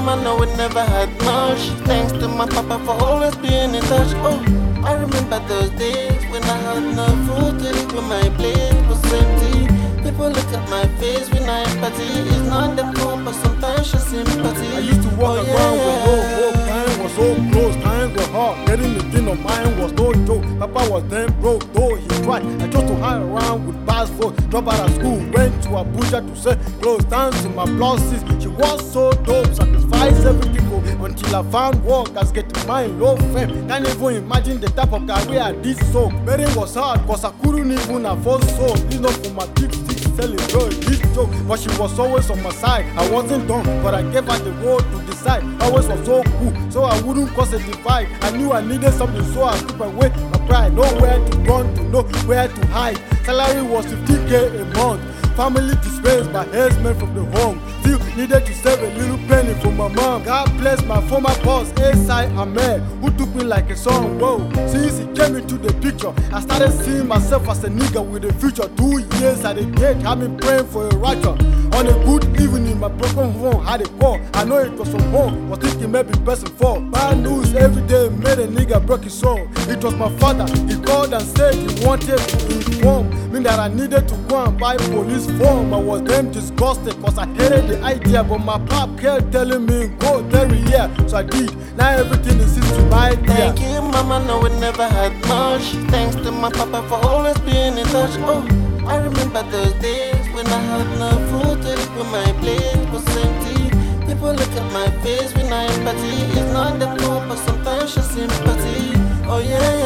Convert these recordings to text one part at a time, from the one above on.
mama, no, we never had much. Thanks to my papa for always being in touch. Oh, I remember those days when I had no food to eat, when my plate was empty. People look at my face with no empathy. It's not the fault, but sometimes just sympathy. I used to walk around with hope. Time was so close, times were hard. Getting the thing of mine was no joke. Papa was then broke, though he tried. I chose to hang around with bad folks. Drop out of school, went to Abuja to sell clothes. Dance to my blouses. She was so dope, sacrificed everything for me until I found work as getting mine low fame. Can't even imagine the type of career I did so. Betting was hard, cause I couldn't even afford so. This not for my big stick selling girl, this joke. But she was always on my side. I wasn't done, but I gave her the road to decide. Always was so cool, so I wouldn't cause a divide. I knew I needed something, so I took away my pride. Nowhere to run to, nowhere to hide. Salary was 50K a month. Family displaced by herdsmen from the home. Still needed to save a little penny for my mom. God bless my former boss, A.S.I. Ahmed, who took me like a son. Whoa, since he came into the picture, I started seeing myself as a nigga with a future. 2 years at the gate, I've been praying for a righteous. On a good evening, my broken phone had a call. I know it was from home, was thinking maybe person fall. Bad news every day made a nigga break his soul. It was my father, he called and said he wanted to inform me that I needed to go and buy police form. I was damn disgusted cause I hated the idea, but my pop kept telling me go there, yeah. So I did, now everything is history, my dear. Thank you, mama, no, we never had much. Thanks to my papa for always being in touch. Oh, I remember those days when I had no food to eat, when my plate was empty. People look at my face with no empathy. It's not the fault, but sometimes just sympathy. Oh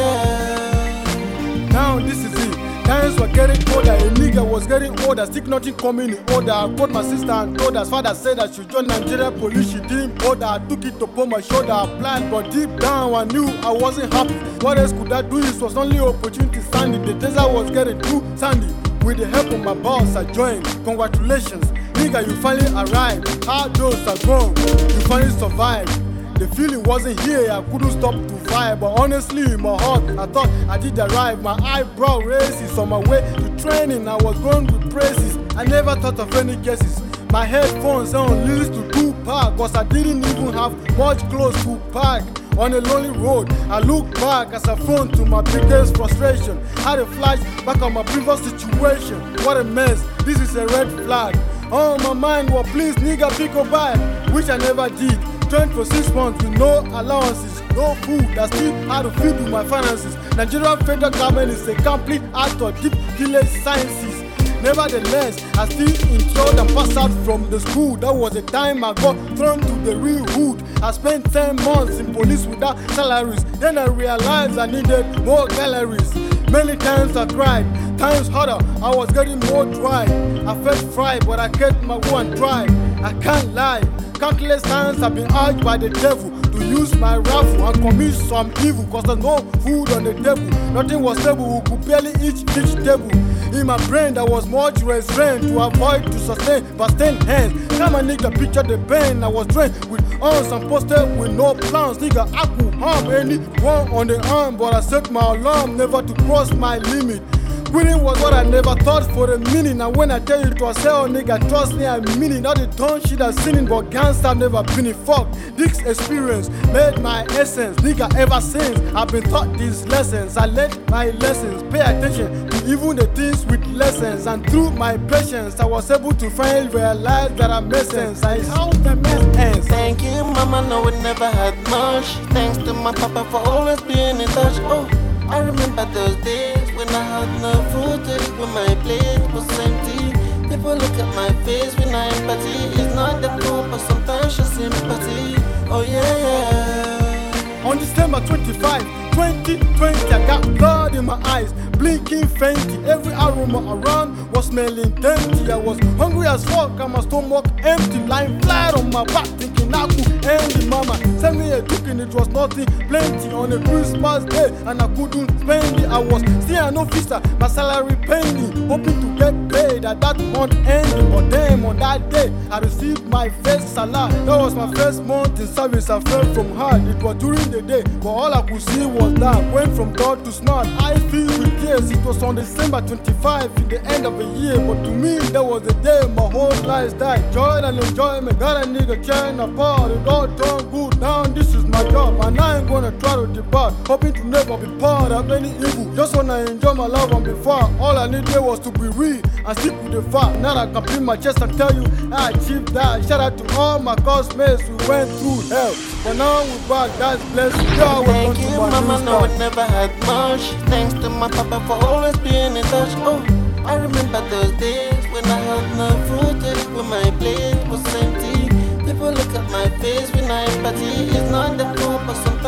yeah. Now this is it. Times were getting older, a nigga was getting older, still nothing coming in order. I called my sister and told her, father said I should join Nigeria police, she didn't bother. I took it upon my shoulder, I planned, but deep down I knew I wasn't happy. What else could I do? It was only opportunity sandy, the desert was getting too sandy. With the help of my boss, I joined. Congratulations, nigga, you finally arrived. Hard days are gone, you finally survived. The feeling wasn't here, I couldn't stop to vibe. But honestly, in my heart, I thought I did arrive. My eyebrow raises on my way to training. I was going with praises, I never thought of any cases. My headphones on lyrics to do park, cause I didn't even have much clothes to pack. On a lonely road, I look back as I front to my biggest frustration. Had a flash back on my previous situation. What a mess, this is a red flag. On my mind was please nigga pick a bag, which I never did. Trained for 6 months with no allowances, no food, I still had to feed with my finances. Nigerian federal government is a complete art of deep village sciences. Nevertheless, I still enjoyed and passed out from the school. That was the time I got thrown to the real hood. I spent 10 months in police without salaries. Then I realized I needed more calories. Many times I cried, times harder, I was getting more dry. I felt fried, but I kept my one dry. I can't lie, countless times I've been urged by the devil to use my rifle and commit some evil. Cause there's no food on the table, nothing was stable, we could barely eat vegetable. In my brain there was much restraint to avoid to sustain but stand hands. Come and nigga picture the pain I was drained with arms and posted with no plans. Nigga I could harm anyone on the arm, but I set my alarm never to cross my limit. Quitting was what I never thought for a minute. And when I tell you to sell, nigga, trust me, I mean it. Not the dumb shit I've seen it, but gangsta I've never been in. Fuck, this experience made my essence. Nigga, ever since I've been taught these lessons. I let my lessons pay attention to even the things with lessons. And through my patience, I was able to finally realize that I made sense. I how the mess ends. Thank you, mama, no, we never had much. Thanks to my papa for always being in touch. Oh, I remember those days when I had no food to eat, when my plate was empty. People look at my face with no empathy. It's not the fault, but sometimes just sympathy. Oh yeah. On December 25, 2020, I got blood in my eyes, blinking faintly. Every aroma around was smelling dainty. I was hungry as fuck and my stomach empty, lying flat on my back, thinking I could end it. Mama sent me a token, it was nothing, plenty on a Christmas day, and I couldn't spend it. I was still an officer, my salary pending, hoping to get paid at that month ending. But damn, on that day, I received my first salary. That was my first month in service. I felt from hard, it was during the day, but all I could see was that went from dull to smart. eyes filled with tears. It was on December 25, in the end of the year. But to me, that was the day my whole life died. Joy and enjoyment, got a nigga chain apart. It all turned good, now this is my job. And I ain't gonna try to depart, hoping to never be part of any evil. Just wanna enjoy my love and be far. All I needed was to be real and stick with the fact. Now I can beat my chest and tell you I achieved that. Shout out to all my classmates who went through hell. But now we're back, God's blessing. Thank you, mama, no, I never had much. Thanks to my papa for always being in touch. Oh, I remember those days when I had no food to eat, when my plate was empty. People look at my face when I party. It's not the food, but some